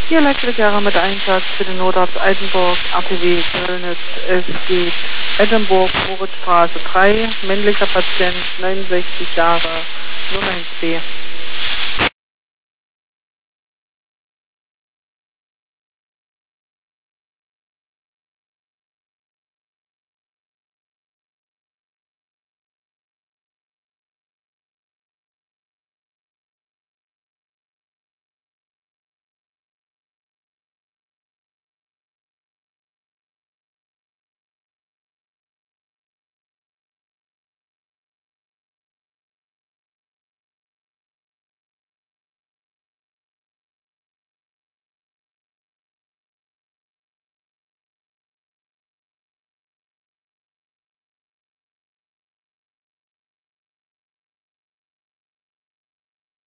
Hier Elektriker mit Einsatz für den Notarzt Altenburg, APW Kölnitz. Es geht Edinburgh, Moritzstraße 3, männlicher Patient, 69 Jahre, Nummer 1b.